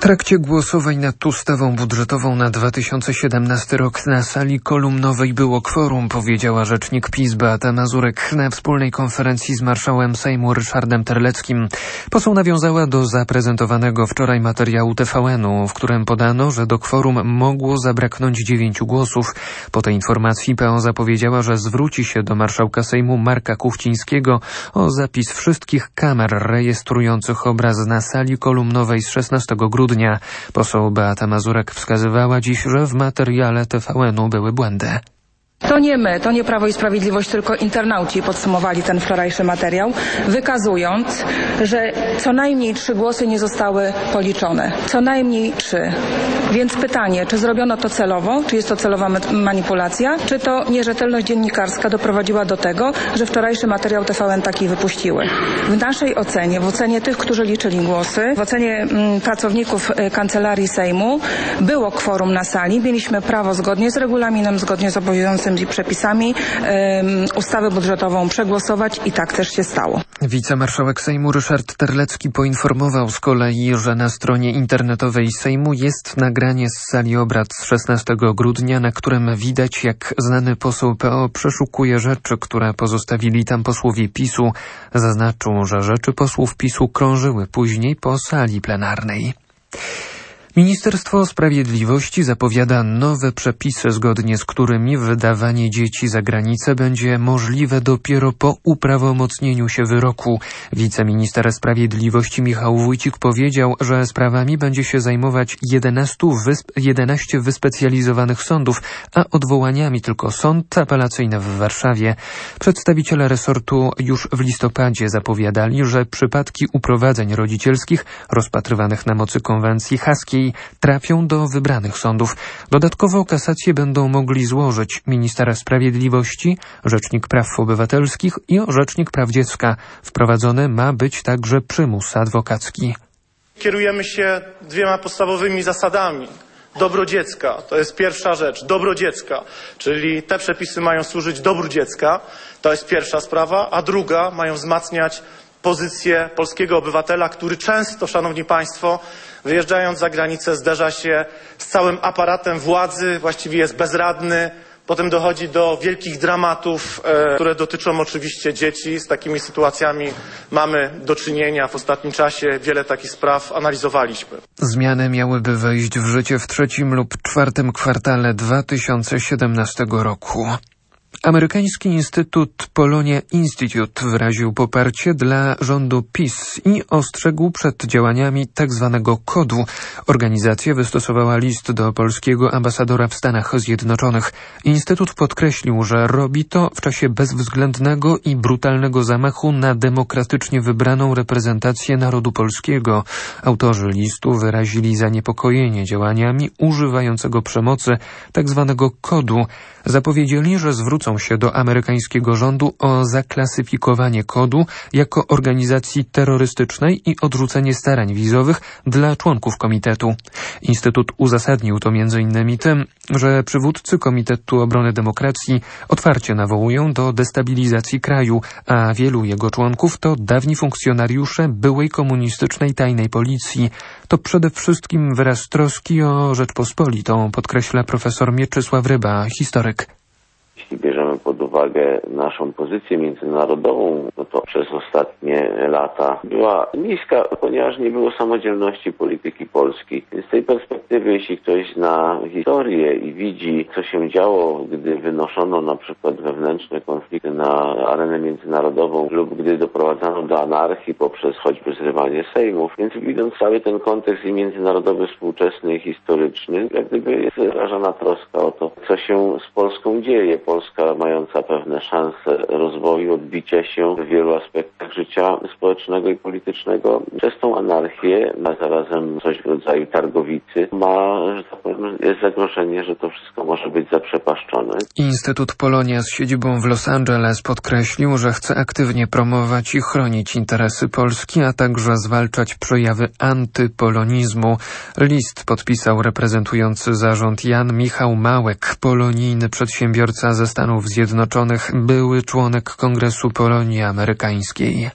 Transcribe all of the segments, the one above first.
trakcie głosowań nad ustawą budżetową na 2017 rok na sali kolumnowej było kworum, powiedziała rzecznik PiS Beata Mazurek na wspólnej konferencji z marszałem Sejmu Ryszardem Terleckim. Poseł nawiązała do zaprezentowanego wczoraj materiału TVN-u, w którym podano, że do kworum mogło zabraknąć 9 głosów. Po tej informacji PO zapowiedziała, że zwróci się do marszałka Sejmu Marka Kuchcińskiego o zapis wszystkich kamer rejestrujących obraz na sali kolumnowej z 16 grudnia. Poseł Beata Mazurek wskazywała dziś, że w materiale TVN-u były błędy. To nie my, to nie Prawo i Sprawiedliwość, tylko internauci podsumowali ten wczorajszy materiał, wykazując, że co najmniej 3 głosy nie zostały policzone. Co najmniej 3. Więc pytanie, czy zrobiono to celowo, czy jest to celowa manipulacja, czy to nierzetelność dziennikarska doprowadziła do tego, że wczorajszy materiał TVN taki wypuściły. W naszej ocenie, w ocenie tych, którzy liczyli głosy, w ocenie pracowników Kancelarii Sejmu było kworum na sali, mieliśmy prawo zgodnie z regulaminem, zgodnie z obowiązującymi przepisami ustawę budżetową przegłosować i tak też się stało. Wicemarszałek Sejmu Ryszard Terlecki poinformował z kolei, że na stronie internetowej Sejmu jest nagranie z sali obrad z 16 grudnia, na którym widać, jak znany poseł PO przeszukuje rzeczy, które pozostawili tam posłowie PiS-u. Zaznaczył, że rzeczy posłów PiS-u krążyły później po sali plenarnej. Ministerstwo Sprawiedliwości zapowiada nowe przepisy, zgodnie z którymi wydawanie dzieci za granicę będzie możliwe dopiero po uprawomocnieniu się wyroku. Wiceminister Sprawiedliwości Michał Wójcik powiedział, że sprawami będzie się zajmować 11 wyspecjalizowanych sądów, a odwołaniami tylko Sąd Apelacyjny w Warszawie. Przedstawiciele resortu już w listopadzie zapowiadali, że przypadki uprowadzeń rodzicielskich rozpatrywanych na mocy konwencji haskiej trafią do wybranych sądów. Dodatkowo kasację będą mogli złożyć minister sprawiedliwości, Rzecznik Praw Obywatelskich i Rzecznik Praw Dziecka. Wprowadzony ma być także przymus adwokacki. Kierujemy się 2 podstawowymi zasadami. Dobro dziecka, to jest pierwsza rzecz, dobro dziecka, czyli te przepisy mają służyć dobru dziecka, to jest pierwsza sprawa, a druga mają wzmacniać pozycję polskiego obywatela, który często, szanowni państwo, wyjeżdżając za granicę zderza się z całym aparatem władzy, właściwie jest bezradny. Potem dochodzi do wielkich dramatów, które dotyczą oczywiście dzieci. Z takimi sytuacjami mamy do czynienia w ostatnim czasie. Wiele takich spraw analizowaliśmy. Zmiany miałyby wejść w życie w 3. lub 4. kwartale 2017 roku. Amerykański Instytut Polonia Institute wyraził poparcie dla rządu PiS i ostrzegł przed działaniami tzw. kodu. Organizacja wystosowała list do polskiego ambasadora w Stanach Zjednoczonych. Instytut podkreślił, że robi to w czasie bezwzględnego i brutalnego zamachu na demokratycznie wybraną reprezentację narodu polskiego. Autorzy listu wyrazili zaniepokojenie działaniami używającego przemocy tzw. kodu. Zapowiedzieli, że zwrócą się do amerykańskiego rządu o zaklasyfikowanie kodu jako organizacji terrorystycznej i odrzucenie starań wizowych dla członków komitetu. Instytut uzasadnił to m.in. tym, że przywódcy Komitetu Obrony Demokracji otwarcie nawołują do destabilizacji kraju, a wielu jego członków to dawni funkcjonariusze byłej komunistycznej tajnej policji. To przede wszystkim wyraz troski o Rzeczpospolitą, podkreśla profesor Mieczysław Ryba, historyk. Jeśli bierzemy pod uwagę naszą pozycję międzynarodową, no to przez ostatnie lata była niska, ponieważ nie było samodzielności polityki polskiej. Z tej perspektywy, jeśli ktoś zna historię i widzi, co się działo, gdy wynoszono na przykład wewnętrzne konflikty na arenę międzynarodową lub gdy doprowadzano do anarchii poprzez choćby zrywanie sejmów, więc widząc cały ten kontekst i międzynarodowy, współczesny i historyczny, jak gdyby jest wyrażona troska o to, co się z Polską dzieje. Polska mająca pewne szanse rozwoju, odbicia się w wielu aspektach życia społecznego i politycznego. Przez tą anarchię, a zarazem coś w rodzaju targowicy, że tak powiem, jest zagrożenie, że to wszystko może być zaprzepaszczone. Instytut Polonia z siedzibą w Los Angeles podkreślił, że chce aktywnie promować i chronić interesy Polski, a także zwalczać przejawy antypolonizmu. List podpisał reprezentujący zarząd Jan Michał Małek, polonijny przedsiębiorca ze Stanów Zjednoczonych, były członek Kongresu Polonii Amerykańskiej.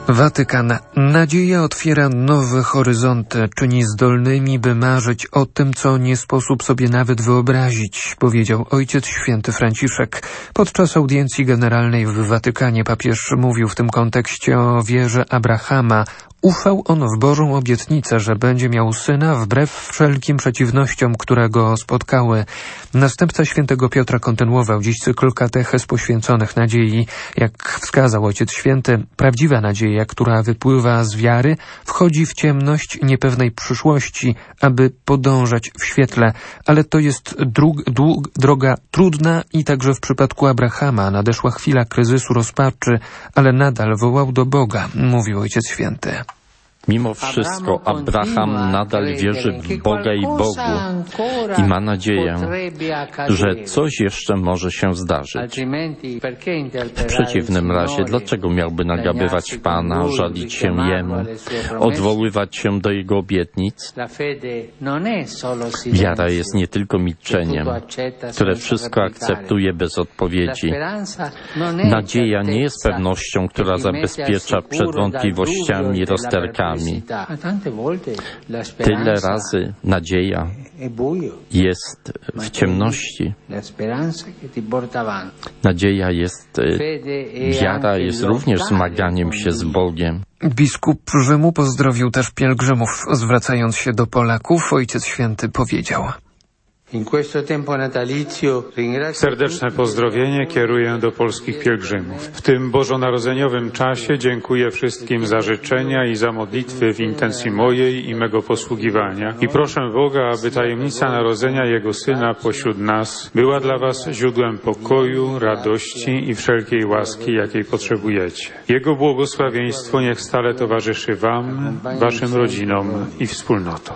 Watykan. Nadzieja otwiera nowe horyzonty, czyni zdolnymi, by marzyć o tym, co nie sposób sobie nawet wyobrazić, powiedział Ojciec Święty Franciszek. Podczas audiencji generalnej w Watykanie papież mówił w tym kontekście o wierze Abrahama. Ufał on w Bożą obietnicę, że będzie miał syna wbrew wszelkim przeciwnościom, które go spotkały. Następca świętego Piotra kontynuował dziś cykl katechez poświęconych nadziei. Jak wskazał Ojciec Święty, prawdziwa nadzieja, która wypływa z wiary, wchodzi w ciemność niepewnej przyszłości, aby podążać w świetle. Ale to jest droga trudna i także w przypadku Abrahama nadeszła chwila kryzysu, rozpaczy, ale nadal wołał do Boga, mówił Ojciec Święty. Mimo wszystko Abraham nadal wierzy w Boga i Bogu i ma nadzieję, że coś jeszcze może się zdarzyć. W przeciwnym razie, dlaczego miałby nagabywać Pana, żalić się Jemu, odwoływać się do Jego obietnic? Wiara jest nie tylko milczeniem, które wszystko akceptuje bez odpowiedzi. Nadzieja nie jest pewnością, która zabezpiecza przed wątpliwościami i rozterkami. Tyle razy nadzieja jest w ciemności. Nadzieja jest, wiara jest również zmaganiem się z Bogiem. Biskup Rzymu pozdrowił też pielgrzymów. Zwracając się do Polaków, Ojciec Święty powiedział: Serdeczne pozdrowienie kieruję do polskich pielgrzymów. W tym bożonarodzeniowym czasie dziękuję wszystkim za życzenia i za modlitwy w intencji mojej i mego posługiwania i proszę Boga, aby tajemnica narodzenia Jego Syna pośród nas była dla Was źródłem pokoju, radości i wszelkiej łaski, jakiej potrzebujecie. Jego błogosławieństwo niech stale towarzyszy Wam, Waszym rodzinom i wspólnotom.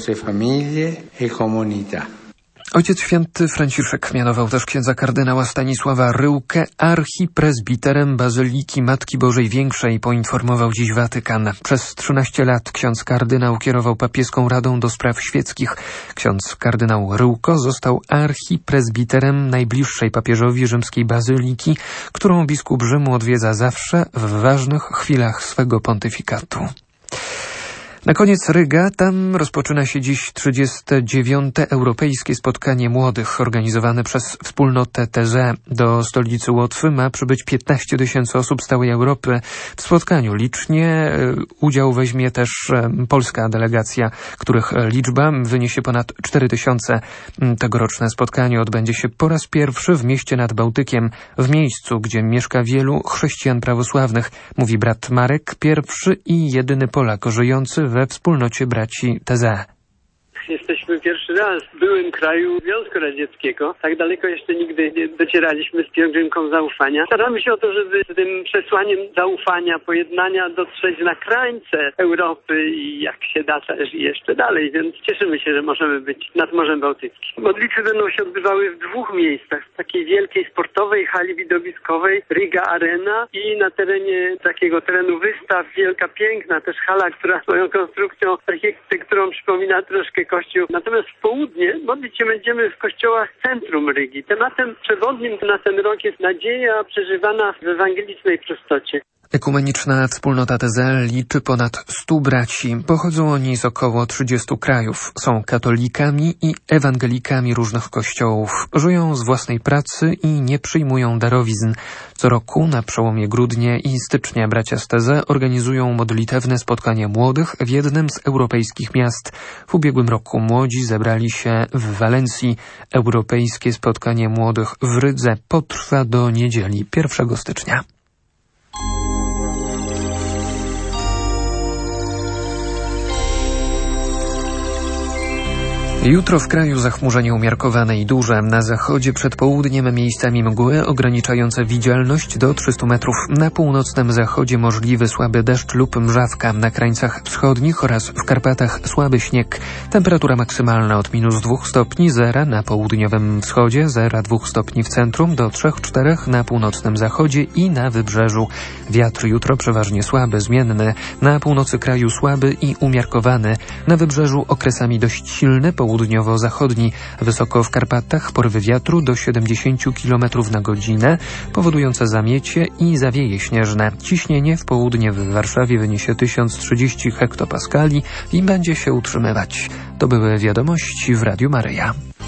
Ojciec Święty Franciszek mianował też księdza kardynała Stanisława Ryłkę archipresbiterem Bazyliki Matki Bożej Większej, poinformował dziś Watykan. Przez 13 lat ksiądz kardynał kierował papieską Radą do Spraw Świeckich. Ksiądz kardynał Ryłko został archipresbiterem najbliższej papieżowi rzymskiej bazyliki, którą biskup Rzymu odwiedza zawsze w ważnych chwilach swego pontyfikatu. Na koniec Ryga, tam rozpoczyna się dziś 39. Europejskie Spotkanie Młodych organizowane przez wspólnotę TEZE. Do stolicy Łotwy ma przybyć 15 000 osób z całej Europy. W spotkaniu licznie udział weźmie też polska delegacja, których liczba wyniesie ponad 4000. Tegoroczne spotkanie odbędzie się po raz pierwszy w mieście nad Bałtykiem, w miejscu, gdzie mieszka wielu chrześcijan prawosławnych, mówi brat Marek, pierwszy i jedyny Polak żyjący we wspólnocie braci TEZE. Jesteśmy pierwszy raz w byłym kraju Związku Radzieckiego. Tak daleko jeszcze nigdy nie docieraliśmy z pielgrzymką zaufania. Staramy się o to, żeby z tym przesłaniem zaufania, pojednania dotrzeć na krańce Europy i jak się da też jeszcze dalej. Więc cieszymy się, że możemy być nad Morzem Bałtyckim. Modlitwy będą się odbywały w 2 miejscach. W takiej wielkiej sportowej hali widowiskowej Riga Arena i na terenie takiego terenu wystaw wielka, piękna też hala, która swoją konstrukcją, architekturą przypomina troszkę kościół. Natomiast w południe modlić się będziemy w kościołach centrum Rygi. Tematem przewodnim na ten rok jest nadzieja przeżywana w ewangelicznej prostocie. Ekumeniczna wspólnota TEZE liczy ponad 100 braci. Pochodzą oni z około 30 krajów. Są katolikami i ewangelikami różnych kościołów. Żyją z własnej pracy i nie przyjmują darowizn. Co roku na przełomie grudnia i stycznia bracia z TEZE organizują modlitewne spotkanie młodych w jednym z europejskich miast. W ubiegłym roku młodzi zebrali się w Walencji. Europejskie spotkanie młodych w Rydze potrwa do niedzieli 1 stycznia. Jutro w kraju zachmurzenie umiarkowane i duże. Na zachodzie przed południem miejscami mgły ograniczające widzialność do 300 metrów. Na północnym zachodzie możliwy słaby deszcz lub mrzawka. Na krańcach wschodnich oraz w Karpatach słaby śnieg. Temperatura maksymalna od -2 stopni, 0 na południowym wschodzie, 0,2 stopni w centrum, do 3-4 na północnym zachodzie i na wybrzeżu. Wiatr jutro przeważnie słaby, zmienny. Na północy kraju słaby i umiarkowany. Na wybrzeżu okresami dość silny, południowo-zachodni. Wysoko w Karpatach porywy wiatru do 70 km na godzinę, powodujące zamiecie i zawieje śnieżne. Ciśnienie w południe w Warszawie wyniesie 1030 hektopaskali i będzie się utrzymywać. To były wiadomości w Radiu Maryja.